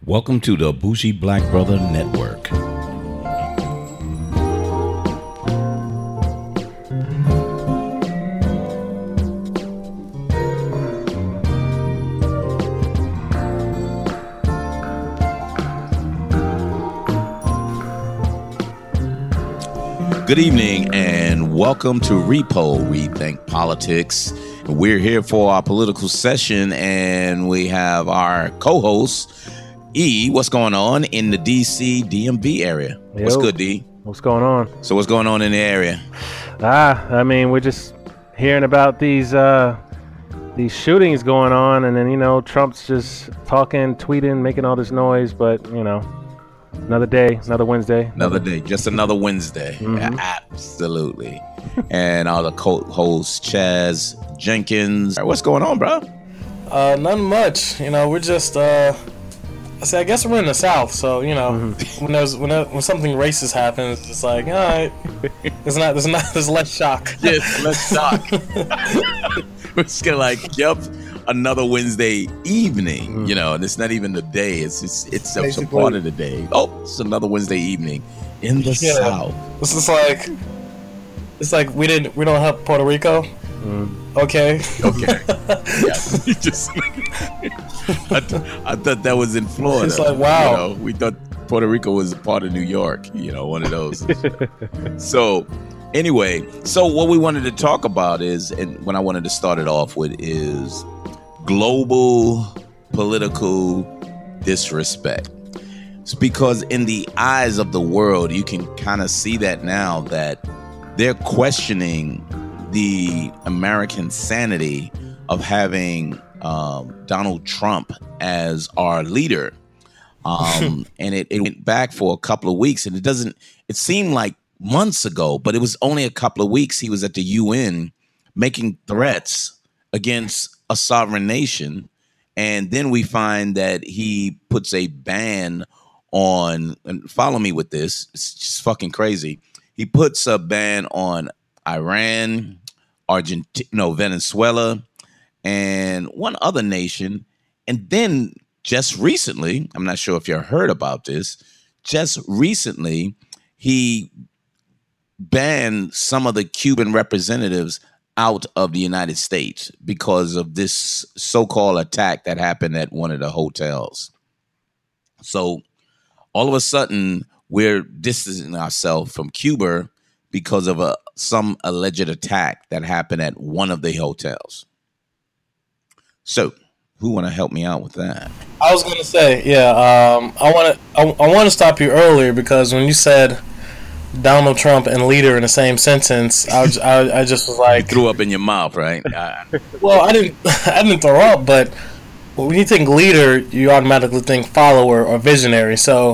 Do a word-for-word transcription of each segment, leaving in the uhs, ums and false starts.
Welcome to the Bougie Black Brother Network. Good evening and welcome to Repo Rethink Politics. We're here for our political session and we have our co-host E. What's going on in the D C D M V area? Yo, what's good, D? What's going on? So what's going on in the area? Ah, I mean, we're just hearing about these uh, these shootings going on, and then you know Trump's just talking, tweeting, making all this noise, but you know. Another day, another Wednesday. Another day, just another Wednesday. Mm-hmm. Absolutely. And all the co-hosts, Chaz Jenkins. What's going on, bro? Uh, nothing much. You know, we're just, uh, I say, I guess we're in the South, so, you know, mm-hmm. when there's when, there, when something racist happens, it's like, all right, there's not, there's not, there's less shock. Yes, less shock. We're just gonna like, yep. Another Wednesday evening, mm. you know, and it's not even the day; it's just, it's a part of the day. Oh, it's another Wednesday evening in the yeah. South. This is like, it's like we didn't, we don't have Puerto Rico. Mm. Okay, okay. Yeah, just, I, th- I thought that was in Florida. It's like wow, you know, we thought Puerto Rico was a part of New York. You know, one of those. So. Anyway, so what we wanted to talk about is, and when I wanted to start it off with, is global political disrespect. It's because in the eyes of the world, you can kind of see that now that they're questioning the American sanity of having um, Donald Trump as our leader. Um, and it, it went back for a couple of weeks, and it doesn't, it seemed like months ago, but it was only a couple of weeks he was at the U N making threats against a sovereign nation. And then we find that he puts a ban on, and follow me with this, it's just fucking crazy. He puts a ban on Iran, Argentina, no, Venezuela, and one other nation. And then just recently, I'm not sure if you heard about this, just recently, he banned some of the Cuban representatives out of the United States because of this so-called attack that happened at one of the hotels. So all of a sudden, we're distancing ourselves from Cuba because of a some alleged attack that happened at one of the hotels. So who want to help me out with that? I was going to say, yeah, um, I want to I, I want to stop you earlier because when you said Donald Trump and leader in the same sentence, I, was, I, I just was like, you threw up in your mouth, right? Well, I didn't, I didn't throw up, but when you think leader, you automatically think follower or visionary. So,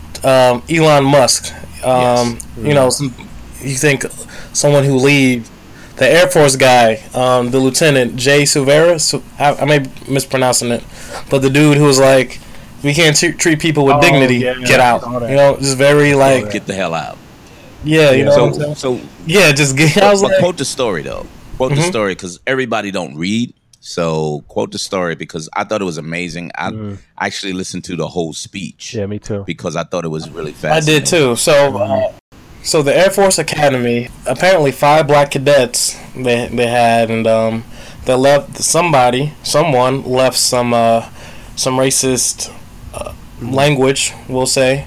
um, Elon Musk, um, yes. you know, some, you think someone who leads the Air Force guy, um, the Lieutenant Jay Silvera. So I, I may be mispronouncing it, but the dude who was like, we can't t- treat people with oh, dignity. Yeah, yeah, get out. You know, just very like get the hell out. Yeah, you know. So, what I'm saying? so yeah, just get. I was but like, quote the story though. Quote mm-hmm. the story because everybody don't read. So quote the story because I thought it was amazing. I mm. actually listened to the whole speech. Yeah, me too. Because I thought it was really fascinating. I did too. So, uh, so the Air Force Academy, apparently five black cadets they they had, and um, they left somebody, someone left some uh, some racist uh, mm. language, we'll say.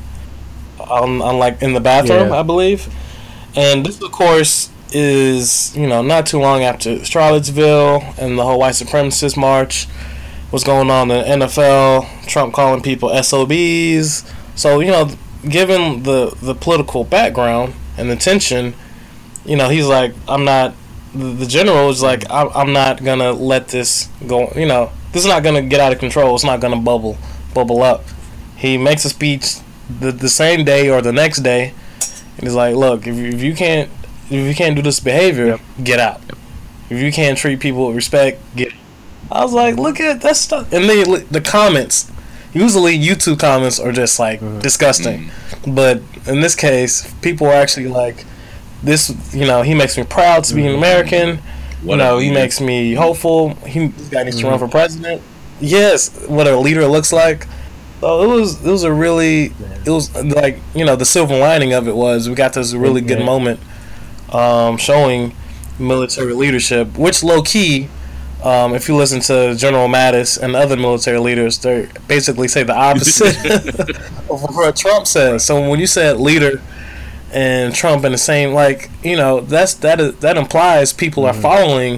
On, on like in the bathroom, yeah. I believe, and this of course is you know not too long after Charlottesville and the whole white supremacist march was going on in the N F L. Trump calling people S O Bs. So you know, given the the political background and the tension, you know he's like, I'm not. The, the general is like, I'm, I'm not gonna let this go. You know, this is not gonna get out of control. It's not gonna bubble bubble up. He makes a speech. The the same day or the next day, and he's like, "Look, if you, if you can't if you can't do this behavior, yep. get out. Yep. If you can't treat people with respect, get." I was like, "Look at that stuff." And then the comments, usually YouTube comments are just like mm-hmm. disgusting, mm-hmm. but in this case, people are actually like, "This, you know, he makes me proud to be an American. What you know, he makes me hopeful. He, this guy needs mm-hmm. to run for president." Yes, what a leader looks like. So it was it was a really it was like, you know, the silver lining of it was we got this really good Yeah. moment um, showing military leadership, which low key, um, if you listen to General Mattis and other military leaders, they basically say the opposite of what Trump says. So when you said leader and Trump in the same, like, you know, that's that is, that implies people Mm-hmm. are following,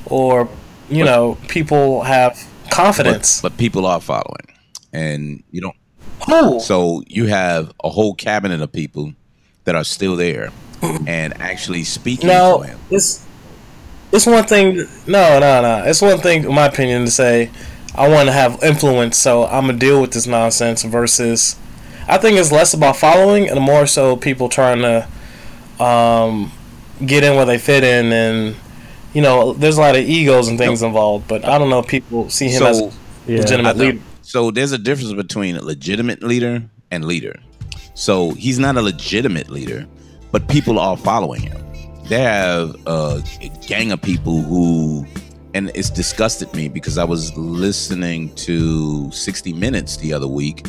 or you know, people have confidence. But, but people are following, and you don't. Who? So you have a whole cabinet of people that are still there and actually speaking No, for him. it's it's one thing. No, no, no. It's one thing, in my opinion, to say I want to have influence, so I'm gonna deal with this nonsense. Versus, I think it's less about following and more so people trying to um, get in where they fit in, and you know, there's a lot of egos and things involved. But I don't know if people see him as So a Yeah. legitimate I leader. think- so there's a difference between a legitimate leader and leader. So he's not a legitimate leader, but people are following him. They have a gang of people who, and it's disgusted me because I was listening to sixty minutes the other week,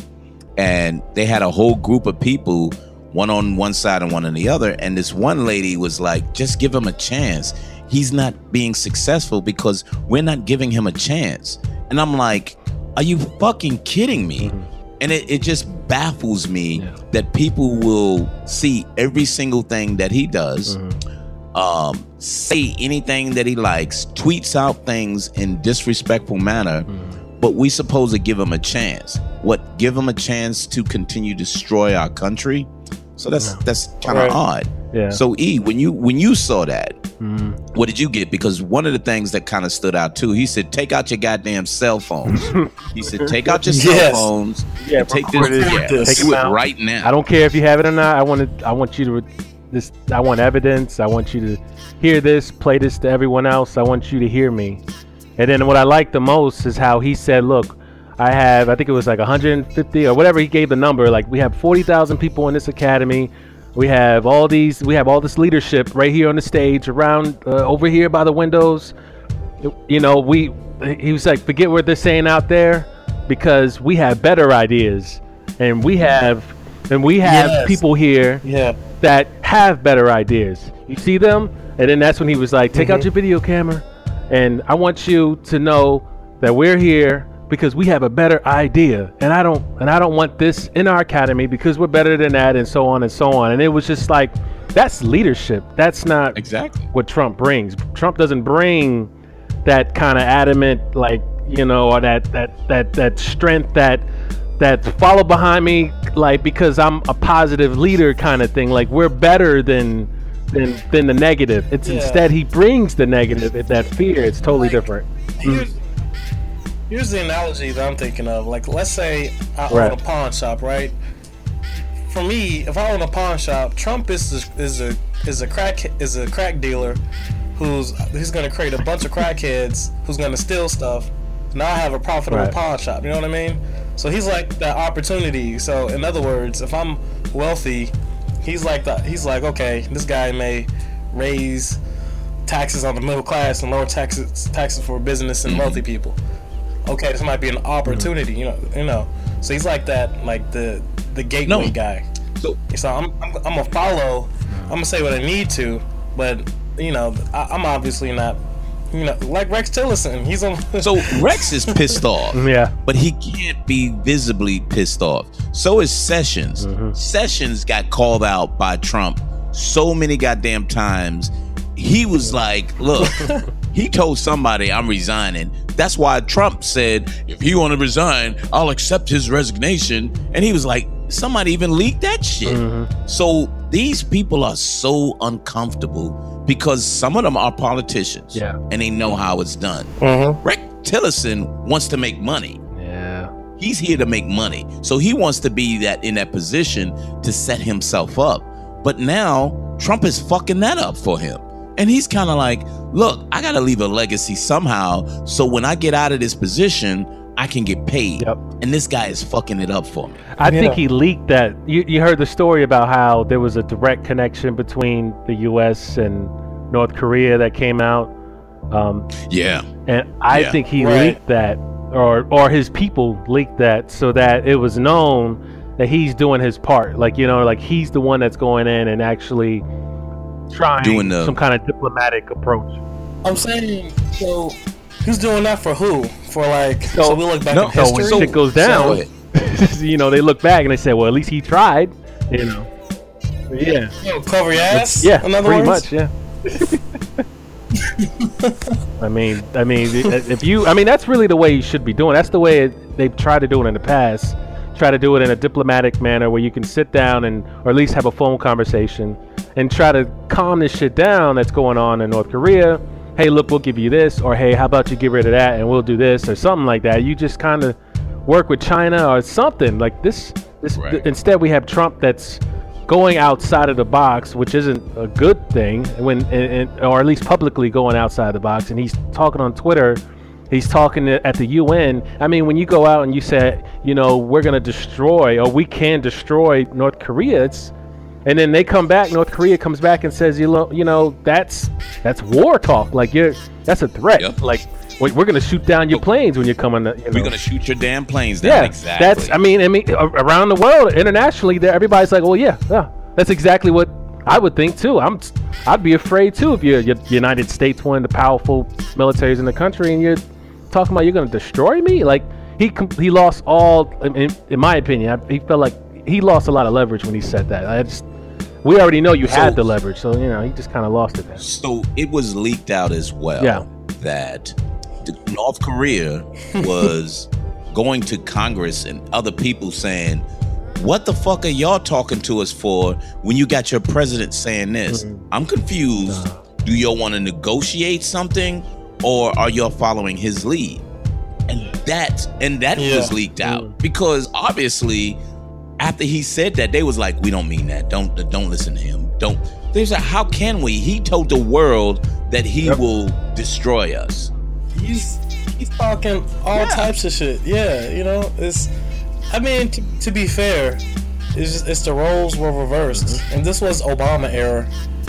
and they had a whole group of people, one on one side and one on the other, and this one lady was like, just give him a chance. He's not being successful because we're not giving him a chance. And I'm like, are you fucking kidding me? Mm-hmm. And it, it just baffles me Yeah. that people will see every single thing that he does, Mm-hmm. um, say anything that he likes, tweets out things in disrespectful manner, Mm-hmm. but we supposed to give him a chance. What, give him a chance to continue to destroy our country? So that's that's kind of Right. odd. Yeah. So E, when you when you saw that, Mhm. what did you get? Because one of the things that kind of stood out too, he said, take out your goddamn cell phones. He said, take out your cell Yes. phones. Yeah, and take this, record it. yeah, Take do them it out. right now. I don't care if you have it or not. I want to. I want you to. re- This. I want evidence. I want you to hear this. Play this to everyone else. I want you to hear me. And then what I like the most is how he said, "Look, I have. I think it was like one hundred fifty or whatever he gave the number. Like we have forty thousand people in this academy. We have all these. We have all this leadership right here on the stage, around uh, over here by the windows. You know, we." He was like, "Forget what they're saying out there, because we have better ideas, and we have." And we have Yes. people here Yeah. that have better ideas. You see them? And then that's when he was like, take out your video camera. And I want you to know that we're here because we have a better idea. And I don't and I don't want this in our academy because we're better than that, and so on and so on. And it was just like, that's leadership. That's not Exactly. what Trump brings. Trump doesn't bring that kind of adamant, like, you know, or that that that that strength that that follow behind me, like, because I'm a positive leader kind of thing. Like, we're better than than than the negative. It's Yeah. instead he brings the negative, it- that fear. It's totally Like, different. Here's, here's the analogy that I'm thinking of. Like, let's say I Right. own a pawn shop, right? For me, if I own a pawn shop, Trump is a, is a is a crack is a crack dealer who's he's gonna create a bunch of crackheads who's gonna steal stuff. Now I have a profitable Right. pawn shop. You know what I mean? So he's like that opportunity. So in other words, if I'm wealthy, he's like the he's like, okay, this guy may raise taxes on the middle class and lower taxes taxes for business and wealthy people. Okay, this might be an opportunity, you know, you know. So he's like that, like the the gateway No. guy. So So I'm, I'm I'm gonna follow. I'm gonna say what I need to, but you know, I, I'm obviously not. You know, like Rex Tillerson, he's on. so Rex is pissed off. Yeah. But he can't be visibly pissed off. So is Sessions. Sessions got called out by Trump so many goddamn times. He was like, look, he told somebody, I'm resigning. That's why Trump said, if he want to resign, I'll accept his resignation. And he was like, somebody even leaked that shit. So these people are so uncomfortable because some of them are politicians. Yeah. And they know how it's done. Mhm. Rex Tillerson wants to make money. Yeah. He's here to make money. So he wants to be that in that position to set himself up. But now Trump is fucking that up for him. And he's kind of like, look, I got to leave a legacy somehow. So when I get out of this position, I can get paid. Yep. And this guy is fucking it up for me. I Yeah. think he leaked that. You, you heard the story about how there was a direct connection between the U S and North Korea that came out. Um, Yeah. and I Yeah. think he Right. leaked that or or his people leaked that so that it was known that he's doing his part. Like, you know, like he's the one that's going in and actually trying doing the, some kind of diplomatic approach. I'm saying, so who's doing that for who? For like, so, so we look back no, in history? So when shit goes down, so, you know, they look back and they say, well, at least he tried, you know. Yeah. Yo, cover your ass? Yeah, in other pretty words? much, yeah. I mean, I mean, if you, I mean, that's really the way you should be doing. That's the way it, they've tried to do it in the past. Try to do it in a diplomatic manner where you can sit down and, or at least have a phone conversation and try to calm this shit down that's going on in North Korea. Hey, look, we'll give you this, or hey, how about you get rid of that and we'll do this, or something like that. You just kind of work with China or something like this. This right. th- instead, we have Trump that's going outside of the box, which isn't a good thing, when, and, and, or at least publicly going outside the box. And he's talking on Twitter. He's talking at the U N. I mean, when you go out and you say, you know, we're going to destroy, or we can destroy North Korea, it's, and then they come back, North Korea comes back and says, you know, you know, that's that's war talk. Like, you're, that's a threat. Yep. Like, we're going to shoot down your planes when you're coming. You know. We're going to shoot your damn planes down. Yeah, exactly. That's, I mean, I mean, around the world, internationally, there, everybody's like, well, yeah, yeah, that's exactly what I would think too. I'm, I'd be afraid too if you're, you're United States, one of the powerful militaries in the country, and you're talking about you're going to destroy me. Like, he he lost all, in, in my opinion, I, he felt like he lost a lot of leverage when he said that. I just, we already know you so, had the leverage, so you know he just kind of lost it there. So it was leaked out as well yeah. that North Korea was going to Congress and other people saying, what the fuck are y'all talking to us for when you got your president saying this? Mm-hmm. I'm confused. Nah. Do y'all want to negotiate something, or are y'all following his lead? And that and that yeah. was leaked out mm. because obviously after he said that, they was like, we don't mean that. Don't don't listen to him. Don't. There's a, how can we? He told the world that he yep. will destroy us. He's he's talking all yeah. types of shit. Yeah, you know, it's. I mean, to, to be fair, it's just, it's the roles were reversed, mm-hmm. and this was Obama era,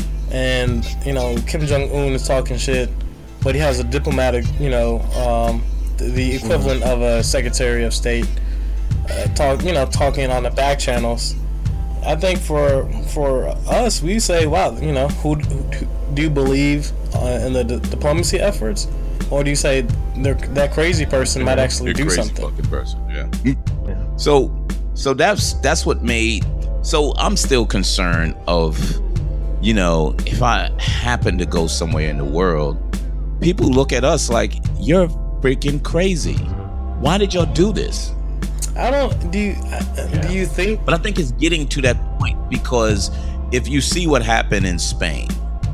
and you know Kim Jong-un is talking shit, but he has a diplomatic, you know, um, the, the equivalent mm-hmm. of a Secretary of State, uh, talk, you know, talking on the back channels. I think for for us, we say, wow, you know, who, who do you believe uh, in the d- diplomacy efforts? Or do you say that crazy person might actually do crazy something? Fucking person, yeah. yeah. So, so that's that's what made. So I'm still concerned of, you know, if I happen to go somewhere in the world, people look at us like you're freaking crazy. Why did y'all do this? I don't. Do you? Yeah. Do you think? But I think it's getting to that point because if you see what happened in Spain.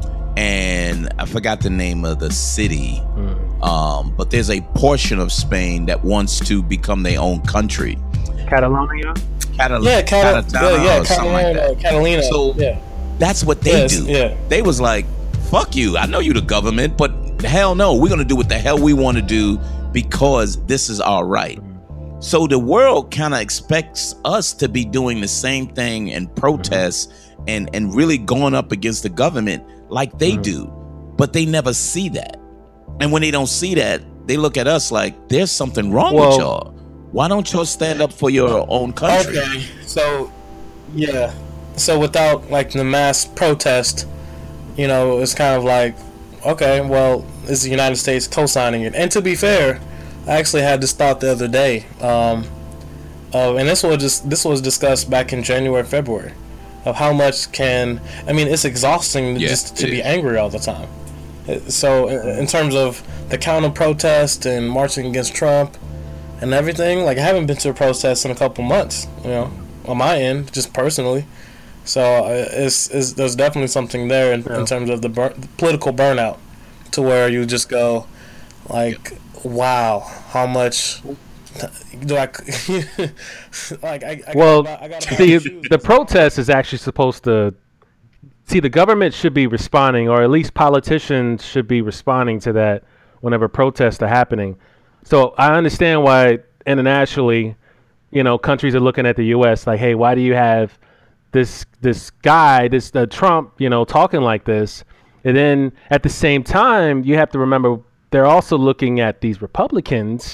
And I forgot the name of the city, mm. um, but there's a portion of Spain that wants to become their own country. Catalonia? Catal- yeah, Cat- Catalana yeah, yeah, or something like that. Catalina. So yeah. that's what they yes, do. Yeah. They was like, fuck you. I know you the government, but hell no. We're going to do what the hell we want to do because this is our right. Mm. So the world kind of expects us to be doing the same thing and protests mm-hmm. and, and really going up against the government like they mm. do, but they never see that. And when they don't see that, they look at us like there's something wrong well, with y'all. Why don't y'all stand up for your own country? Okay, so yeah, so without like the mass protest, you know, it's kind of like, okay, well, is the United States co-signing it? And to be fair, I actually had this thought the other day, um, uh, and this was just this was discussed back in January, February. Of how much can I mean? It's exhausting yeah, just to be is. angry all the time. So, in terms of the counter protest and marching against Trump and everything, like I haven't been to a protest in a couple months. You know, on my end, just personally. So, uh, it's, it's there's definitely something there in, yeah. in terms of the, bur- the political burnout, to where you just go, like, yeah. wow, how much. Do I like? I, I well, gotta, I gotta the the protest is actually supposed to see the government should be responding, or at least politicians should be responding to that whenever protests are happening. So I understand why internationally, you know, countries are looking at the U S like, hey, why do you have this this guy, this uh, Trump, you know, talking like this? And then at the same time, you have to remember they're also looking at these Republicans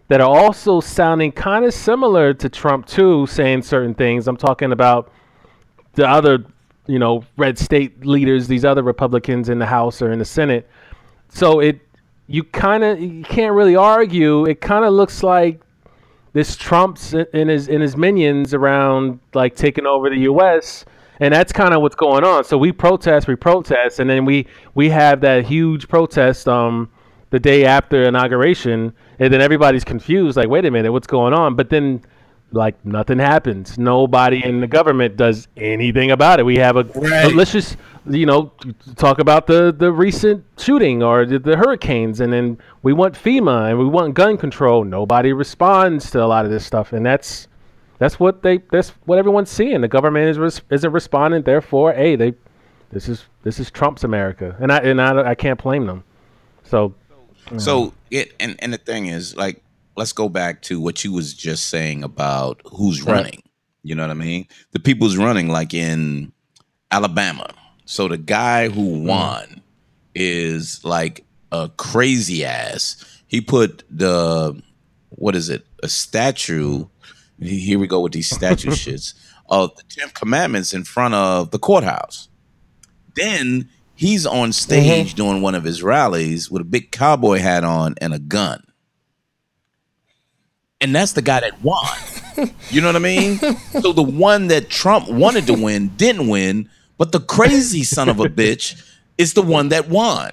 that are also sounding kind of similar to Trump too, saying certain things. I'm talking about the other, you know, red state leaders, these other Republicans in the House or in the Senate. So it, you kind of, you can't really argue. It kind of looks like this Trump's and his and his minions around, like taking over the U S, and that's kind of what's going on. So we protest, we protest, and then we we have that huge protest um the day after inauguration, and then everybody's confused, like, wait a minute, what's going on? But then, like, nothing happens. Nobody in the government does anything about it. We have a Right. let's just, you know, talk about the the recent shooting or the, the hurricanes, and then we want FEMA and we want gun control. Nobody responds to a lot of this stuff, and that's that's what they that's what everyone's seeing. The government is res, isn't responding. Therefore, hey, they this is this is Trump's America, and I and I, I can't blame them. So. So it and, and the thing is, like, let's go back to what you was just saying about who's Right. running. You know what I mean? The people who's running, like in Alabama. So the guy who won is like a crazy ass. He put the what is it? A statue. Here we go with these statue shits of the Ten Commandments in front of the courthouse. Then he's on stage Mhm. doing one of his rallies with a big cowboy hat on and a gun. And that's the guy that won. You know what I mean? So the one that Trump wanted to win didn't win, but the crazy son of a bitch is the one that won.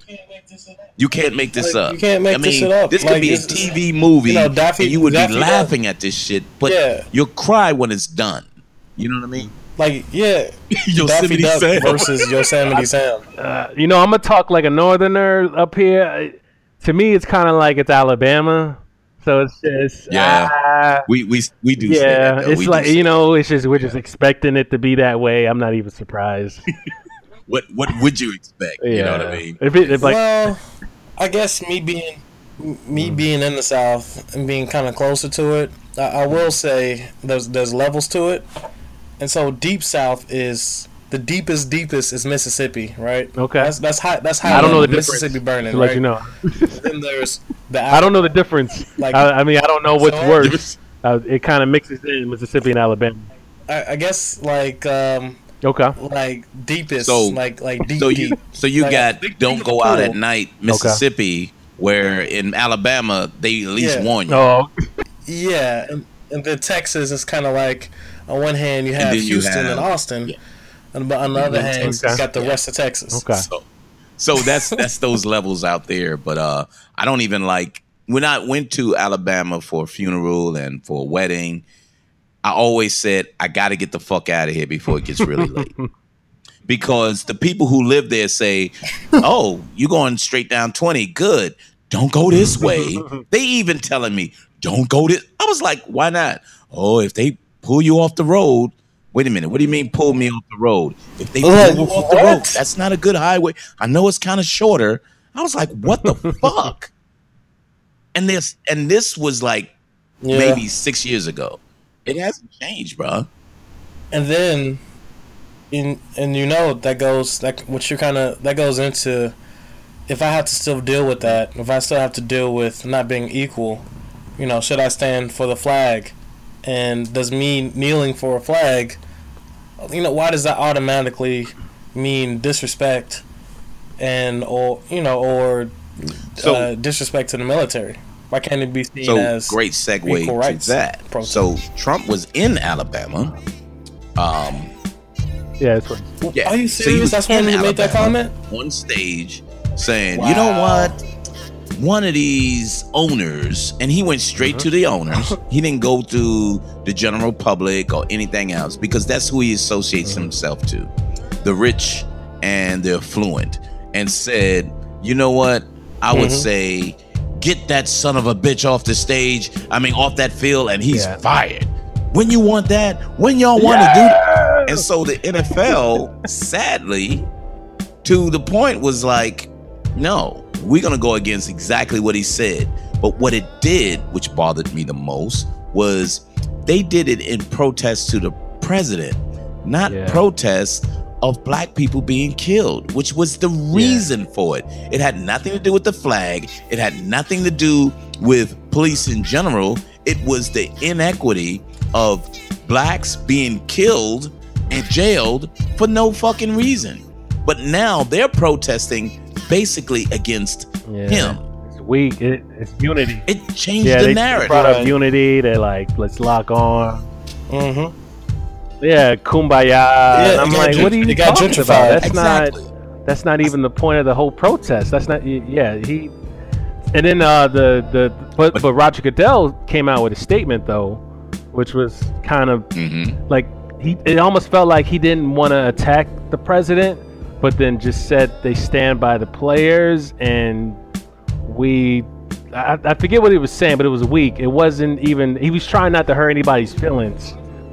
You can't make this Like, up. you can't make I mean, this shit up. This could Like, be a it's- T V movie, you know, Daffy- and you would Daffy be Duck. laughing at this shit, but Yeah. you'll cry when it's done. You know what I mean? Like, yeah, Yosemite Daffy Duck Sam. versus Yosemite Sam. Uh, you know, I'm gonna talk like a northerner up here. I- To me, it's kind of like it's Alabama, so it's just Yeah. ah, We we we do. say yeah. that, though. It's We do like say you that. know, it's just we're just expecting it to be that way. I'm not even surprised. What what would you expect? Yeah. You know what I mean? If it if like Well, I guess me being me being in the South and being kind of closer to it, I, I will say there's there's levels to it, and so deep South is the deepest deepest is Mississippi, right? Okay. That's that's high. That's high. I don't know the level, difference. Mississippi burning, to let right? you know, Then there's the I don't know the difference. Like- I, I mean, I don't know what's So- worse. Uh, it kind of mixes in Mississippi and Alabama. I, I guess like um Okay. like deepest So- like like deep So you deep. so you Like, got think- don't think of go the out pool. at night, Mississippi, where in Alabama they at least Yeah. warn you. Oh, Yeah, and, and then Texas is kind of like on one hand you have then you Houston have- and Austin, yeah. and but on the other hand Okay. you got the Yeah. rest of Texas. okay. So, so that's that's those levels out there. But uh, I don't even like when I went to Alabama for a funeral and for a wedding. I always said I got to get the fuck out of here before it gets really late. Because the people who live there say, "Oh, you going straight down twenty? Good. Don't go this way." They even telling me, "Don't go this." I was like, "Why not?" Oh, if they pull you off the road. Wait a minute. What do you mean pull me off the road? If they pull Like, you off the what? road, that's not a good highway. I know it's kind of shorter. I was like, "What the fuck?" And this and this was like Yeah. maybe six years ago. It hasn't changed, bro. And then, in and you know that goes like what you kind of that goes into. If I have to still deal with that, if I still have to deal with not being equal, you know, should I stand for the flag? And does me kneeling for a flag, you know, why does that automatically mean disrespect and or you know or So- uh, disrespect to the military? Why can't it be seen So as great segue equal to rights that. protest? So Trump was in Alabama. Um, Yeah, it's what, yeah. Are you So he serious? was That's when in he made that Alabama comment? on stage, saying, "You know Wow. what? One of these owners," and he went straight to the owners. He didn't go to the general public or anything else because that's who he associates himself to, the rich and the affluent, and said, "You know what? I would Mhm. say." Get that son of a bitch off the stage. I mean, off that field, and he's Yeah. fired. When you want that? When y'all want to do that? And so the N F L, sadly, to the point was like, no, we're going to go against exactly what he said. But what it did, which bothered me the most, was they did it in protest to the president, not Yeah. protest of black people being killed, which was the reason for it. It had nothing to do with the flag. It had nothing to do with police in general. It was the inequity of blacks being killed and jailed for no fucking reason. But now they're protesting basically against yeah. him. It's weak. It, it's unity. It changed yeah, the they narrative. brought up unity. They're like, let's lock on. Mm-hmm. Yeah, kumbaya. Yeah, and I'm like, gen- what are you it got talking gentrified. about? That's Exactly. not. That's not even the point of the whole protest. That's not. Yeah, he. And then uh, the the but but Roger Goodell came out with a statement though, which was kind of Mm-hmm. like he. It almost felt like he didn't want to attack the president, but then just said they stand by the players and we. I, I forget what he was saying, but it was weak. It wasn't even. He was trying not to hurt anybody's feelings.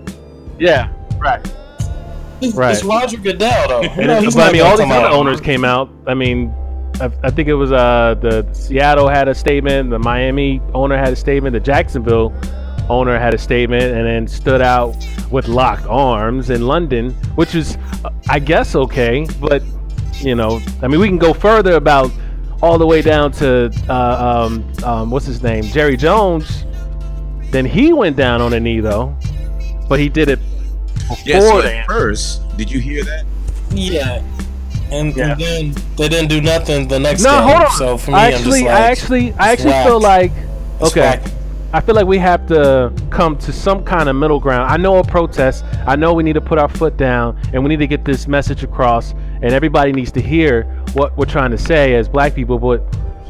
Yeah. Right. It's, Right. it's Roger Goodell, though. You And know, it- he's but I not mean, gonna all these come other out. owners came out. I mean, I, I think it was uh, the Seattle had a statement, the Miami owner had a statement, the Jacksonville owner had a statement, and then stood out with locked arms in London, which is, uh, I guess, okay. But you know, I mean, we can go further about all the way down to uh, um, um, what's his name, Jerry Jones. Then he went down on a knee though, but he did it before Yeah, so the at first, did you hear that? Yeah. And, Yeah. and then they didn't do nothing the next No, game. hold on. So for me, I I'm actually, just like, I actually, I it's actually feel whack. like It's okay. whack. I feel like we have to come to some kind of middle ground. I know a protest. I know we need to put our foot down and we need to get this message across, and everybody needs to hear what we're trying to say as black people. But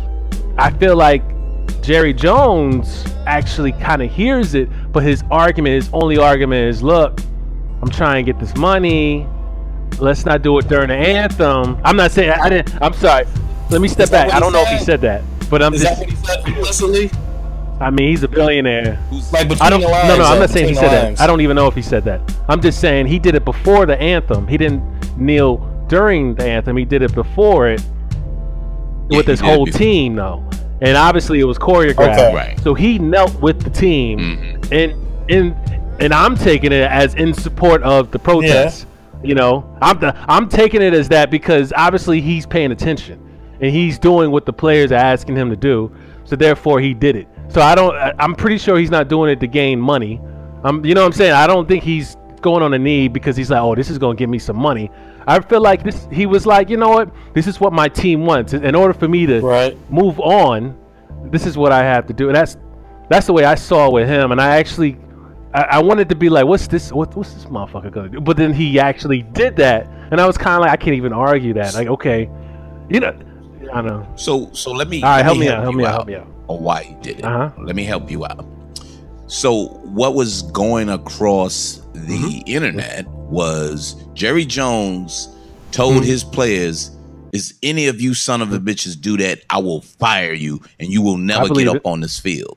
I feel like Jerry Jones actually kind of hears it, but his argument, his only argument is, look, I'm trying to get this money. Let's not do it during the anthem. I'm not saying I didn't. I'm sorry. Let me step Is that back. what I he don't know if said? he said that, but I'm Is just. that what he said implicitly? I mean, he's a billionaire. Like between I don't. the lines. No, no, I'm uh, not saying he between said the lines. that. I don't even know if he said that. I'm just saying he did it before the anthem. He didn't kneel during the anthem. He did it before it Yeah, with he his did it whole before. team, though. And obviously, it was choreographed. Okay. Right. So he knelt with the team, Mm-hmm. and and and I'm taking it as in support of the protest. You know, I'm the, I'm taking it as that because obviously he's paying attention and he's doing what the players are asking him to do. So therefore, he did it. So I don't. I- I'm pretty sure he's not doing it to gain money. Um, you know what I'm saying? I don't think he's going on a knee because he's like, oh, this is going to give me some money. I feel like this. He was like, you know what? This is what my team wants. In order for me to Right. move on, this is what I have to do. And that's that's the way I saw it with him. And I actually, I, I wanted to be like, what's this? What, what's this motherfucker gonna do? But then he actually did that, and I was kind of like, I can't even argue that. Like, okay, you know, I don't know. So, so let me. All right, let help me out. you Help me out. Help me out. On why he did it. Uh-huh. Let me help you out. So, what was going across the Mm-hmm. internet was Jerry Jones told Mm-hmm. his players, "Is any of you son of a bitches do that, I will fire you, and you will never get believe up it. on this field."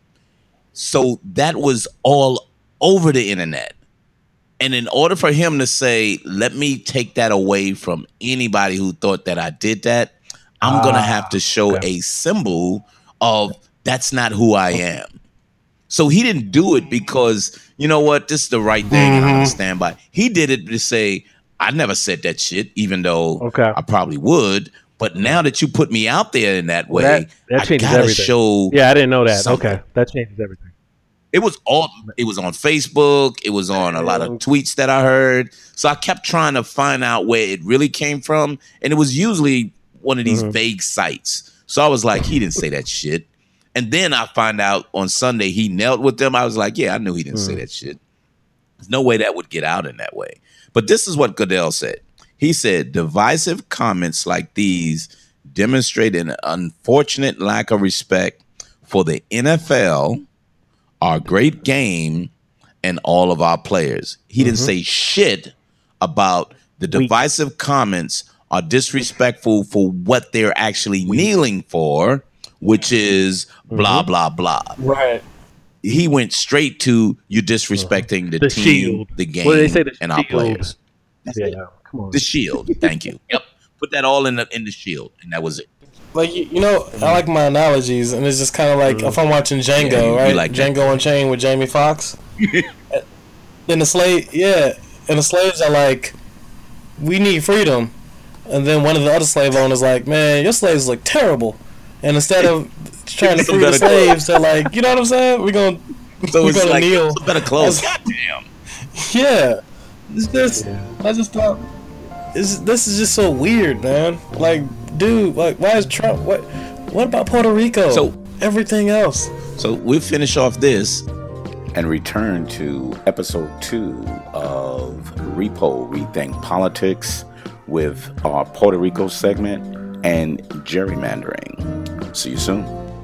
So that was all over the internet. And in order for him to say, "Let me take that away from anybody who thought that I did that," I'm gonna have to show okay. a symbol of that's not who I am. So he didn't do it because, you know what, this is the right thing and I'm gonna stand by. He did it to say, I never said that shit, even though Okay. I probably would. But now that you put me out there in that way, That, that I changes gotta everything. show. Yeah, I didn't know that. something. Okay, that changes everything. It was all. It was on Facebook. It was on a lot of tweets that I heard. So I kept trying to find out where it really came from, and it was usually one of these Mm-hmm. vague sites. So I was like, he didn't say that shit. And then I find out on Sunday he knelt with them. I was like, yeah, I knew he didn't Mm. say that shit. There's no way that would get out in that way. But this is what Goodell said. He said, divisive comments like these demonstrate an unfortunate lack of respect for the N F L, our great game, and all of our players. He didn't say shit about the divisive comments are disrespectful for what they're actually kneeling for, which is blah, blah, blah. Right. He went straight to you disrespecting the, The team, shield. the game, What did they say, the and our shield? players. That's Yeah, it. come on. The shield. Thank you. Yep. Put that all in the in the shield, and that was it. Like you, you know, I like my analogies, and it's just kind of like if I'm watching Django, Yeah, you- you right? like that. Django Unchained with Jamie Foxx. Then the slave, yeah, and the slaves are like, "We need freedom," and then one of the other slave owners like, "Man, your slaves look terrible," and instead of trying to Some free the better slaves. They're like, you know what I'm saying? We're gonna So we're it's gonna like kneel. some better clothes. As- Goddamn. Yeah, it's just I just thought this this is just so weird, man. Like, dude, like, why is Trump? What what about Puerto Rico? So- everything else. So we'll finish off this. And return to episode two of Repo Rethink Politics with our Puerto Rico segment and gerrymandering. See you soon.